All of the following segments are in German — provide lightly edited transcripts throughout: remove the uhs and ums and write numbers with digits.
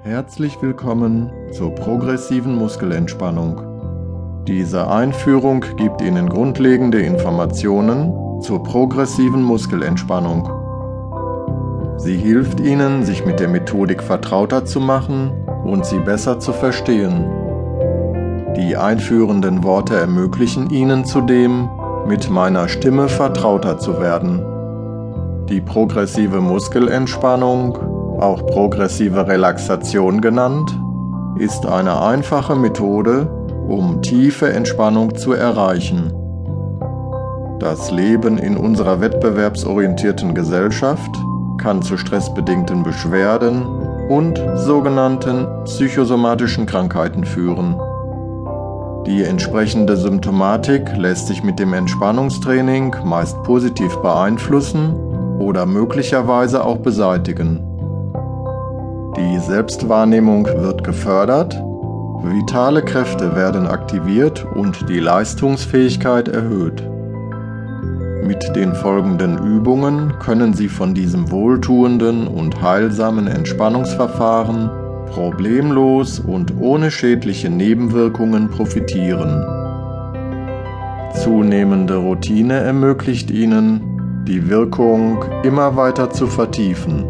Herzlich willkommen zur progressiven Muskelentspannung. Diese Einführung gibt Ihnen grundlegende Informationen zur progressiven Muskelentspannung. Sie hilft Ihnen, sich mit der Methodik vertrauter zu machen und sie besser zu verstehen. Die einführenden Worte ermöglichen Ihnen zudem, mit meiner Stimme vertrauter zu werden. Die progressive Muskelentspannung, auch progressive Relaxation genannt, ist eine einfache Methode, um tiefe Entspannung zu erreichen. Das Leben in unserer wettbewerbsorientierten Gesellschaft kann zu stressbedingten Beschwerden und sogenannten psychosomatischen Krankheiten führen. Die entsprechende Symptomatik lässt sich mit dem Entspannungstraining meist positiv beeinflussen oder möglicherweise auch beseitigen. Die Selbstwahrnehmung wird gefördert, vitale Kräfte werden aktiviert und die Leistungsfähigkeit erhöht. Mit den folgenden Übungen können Sie von diesem wohltuenden und heilsamen Entspannungsverfahren problemlos und ohne schädliche Nebenwirkungen profitieren. Zunehmende Routine ermöglicht Ihnen, die Wirkung immer weiter zu vertiefen.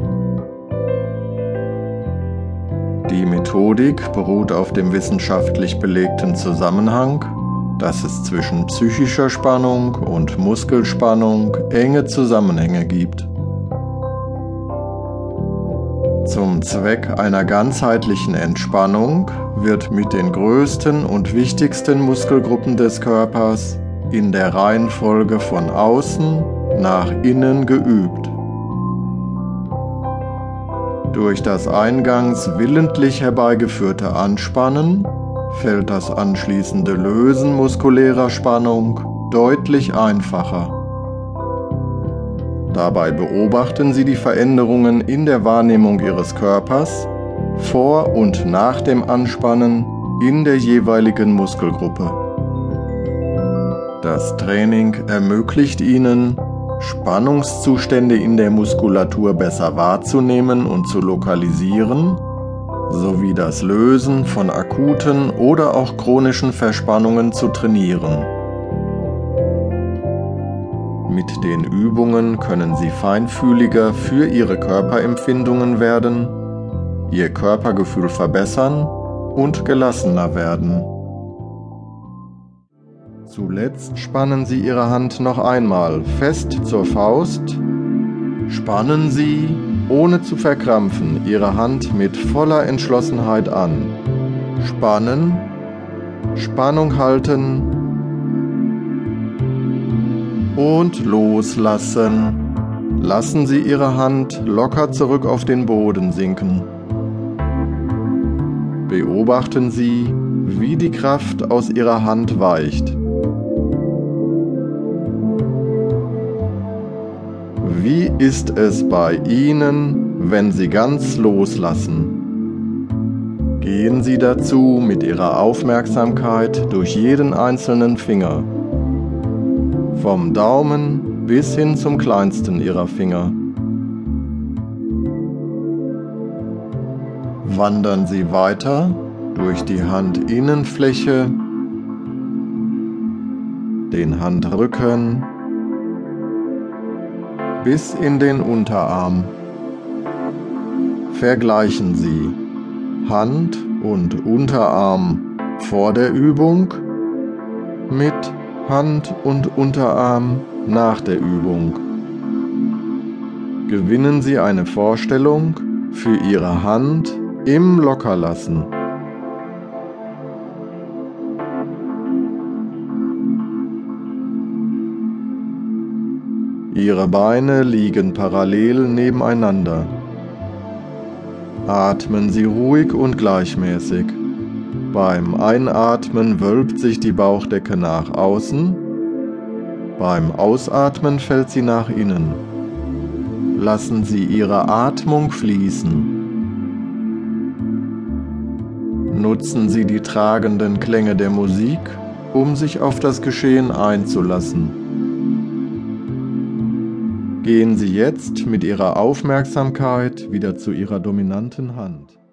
Die Methodik beruht auf dem wissenschaftlich belegten Zusammenhang, dass es zwischen psychischer Spannung und Muskelspannung enge Zusammenhänge gibt. Zum Zweck einer ganzheitlichen Entspannung wird mit den größten und wichtigsten Muskelgruppen des Körpers in der Reihenfolge von außen nach innen geübt. Durch das eingangs willentlich herbeigeführte Anspannen fällt das anschließende Lösen muskulärer Spannung deutlich einfacher. Dabei beobachten Sie die Veränderungen in der Wahrnehmung Ihres Körpers vor und nach dem Anspannen in der jeweiligen Muskelgruppe. Das Training ermöglicht Ihnen, Spannungszustände in der Muskulatur besser wahrzunehmen und zu lokalisieren, sowie das Lösen von akuten oder auch chronischen Verspannungen zu trainieren. Mit den Übungen können Sie feinfühliger für Ihre Körperempfindungen werden, Ihr Körpergefühl verbessern und gelassener werden. Zuletzt spannen Sie Ihre Hand noch einmal fest zur Faust. Spannen Sie, ohne zu verkrampfen, Ihre Hand mit voller Entschlossenheit an. Spannen, Spannung halten und loslassen. Lassen Sie Ihre Hand locker zurück auf den Boden sinken. Beobachten Sie, wie die Kraft aus Ihrer Hand weicht. Wie ist es bei Ihnen, wenn Sie ganz loslassen? Gehen Sie dazu mit Ihrer Aufmerksamkeit durch jeden einzelnen Finger, vom Daumen bis hin zum kleinsten Ihrer Finger. Wandern Sie weiter durch die Handinnenfläche, den Handrücken, bis in den Unterarm. Vergleichen Sie Hand und Unterarm vor der Übung mit Hand und Unterarm nach der Übung. Gewinnen Sie eine Vorstellung für Ihre Hand im Lockerlassen. Ihre Beine liegen parallel nebeneinander. Atmen Sie ruhig und gleichmäßig. Beim Einatmen wölbt sich die Bauchdecke nach außen. Beim Ausatmen fällt sie nach innen. Lassen Sie Ihre Atmung fließen. Nutzen Sie die tragenden Klänge der Musik, um sich auf das Geschehen einzulassen. Gehen Sie jetzt mit Ihrer Aufmerksamkeit wieder zu Ihrer dominanten Hand.